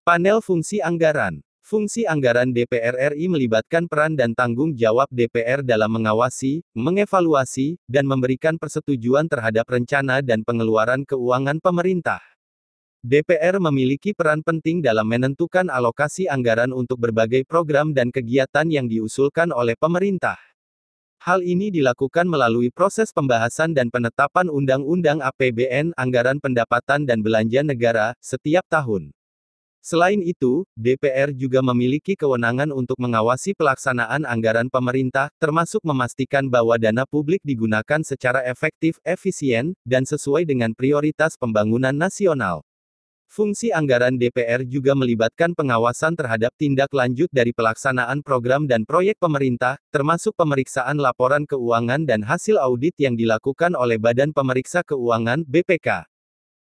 Panel Fungsi Anggaran. Fungsi anggaran DPR RI melibatkan peran dan tanggung jawab DPR dalam mengawasi, mengevaluasi, dan memberikan persetujuan terhadap rencana dan pengeluaran keuangan pemerintah. DPR memiliki peran penting dalam menentukan alokasi anggaran untuk berbagai program dan kegiatan yang diusulkan oleh pemerintah. Hal ini dilakukan melalui proses pembahasan dan penetapan Undang-Undang APBN, Anggaran Pendapatan dan Belanja Negara, setiap tahun. Selain itu, DPR juga memiliki kewenangan untuk mengawasi pelaksanaan anggaran pemerintah, termasuk memastikan bahwa dana publik digunakan secara efektif, efisien, dan sesuai dengan prioritas pembangunan nasional. Fungsi anggaran DPR juga melibatkan pengawasan terhadap tindak lanjut dari pelaksanaan program dan proyek pemerintah, termasuk pemeriksaan laporan keuangan dan hasil audit yang dilakukan oleh Badan Pemeriksa Keuangan (BPK).